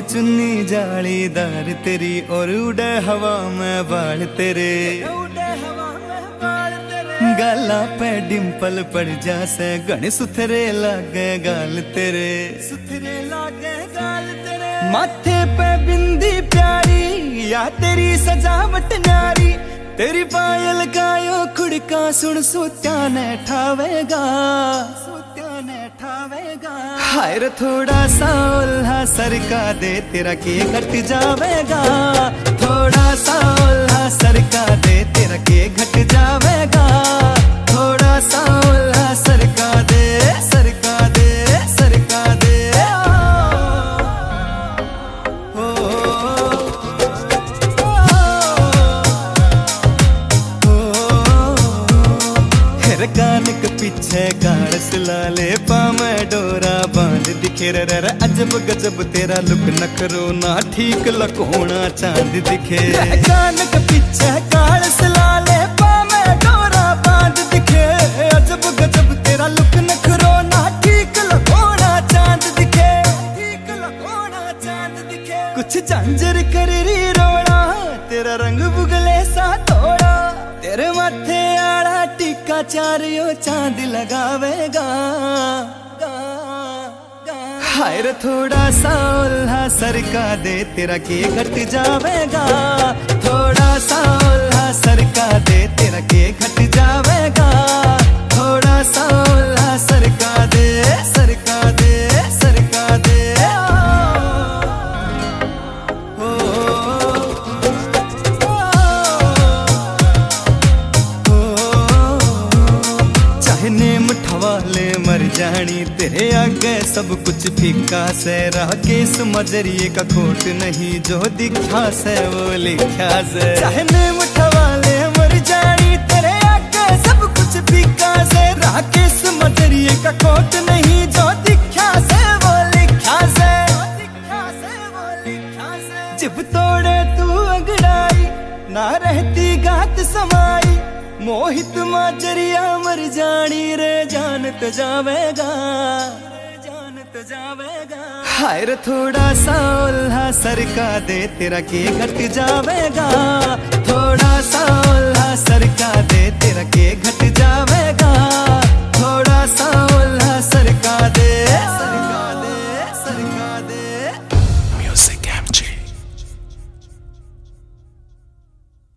चुन्नी जालीदार तेरी और उड़े हवा में बाल तेरे, गाला पे डिम्पल पड़ जासे गण सुथरे लागे गाल तेरे, सुथरे लागे गाल तेरे। माथे पे बिंदी प्यारी या तेरी सजावट न्यारी, तेरी पायल गायो खुड़का सुन सुत्या ने ठावेगा, सुत्या ने ठावेगा। हाय रे थोड़ा सा उल्हा सरका दे तेरा के घट जावेगा, थोड़ा सा उल्हा सरका दे तेरा के घट जावेगा, थोड़ा सा उल्हा सरका दे, सरका दे, सरका दे। कान के पीछे गाड़स लाले पामे डोरा बांध दिखे रे रे अजब गजब तेरा लुक नखरो ना ठीक लकोना चांद दिखे। कान के पीछे गाड़स लाले पामे डोरा बांध दिखे, अजब गजब तेरा लुक नखरो ना ठीक लकोना चांद दिखे, ठीक लकोना चांद दिखे। कुछ झांझर कर री रोड़ा तेरा रंग बुगले सा थोड़ा, तेरे माथे आड़ा टीका चारियो चांद लगावेगा। हाय रे थोड़ा सा उल्हा सरका दे तेरा के घट जावेगा, थोड़ा सा उल्हा सरका दे तेरा के घट जावेगा, थोड़ा सा उल्हा सरका दे, सरका दे, सरका दे। वाले मर जानी तेरे आगे सब कुछ फीका से, राकेश मजरिए का खोट नहीं जो दिखा से वो लिखा से। चाहने मुठवाले मर जानी तेरे आगे सब कुछ फीका से, राकेश मजरिए का खोट नहीं जो दिखा से वो लिखा से, दिखा से वो लिखा से। जब तोड़े तू अगड़ाई ना रहती गात समाई, मोहित माजरिया मर जानी रे जानत जावेगा, जानत जावेगा। हाय रे थोड़ा सा उल्हा सरका दे तेरा के घट जावेगा, थोड़ा सा उल्हा सरका दे तेरा के घट जावेगा।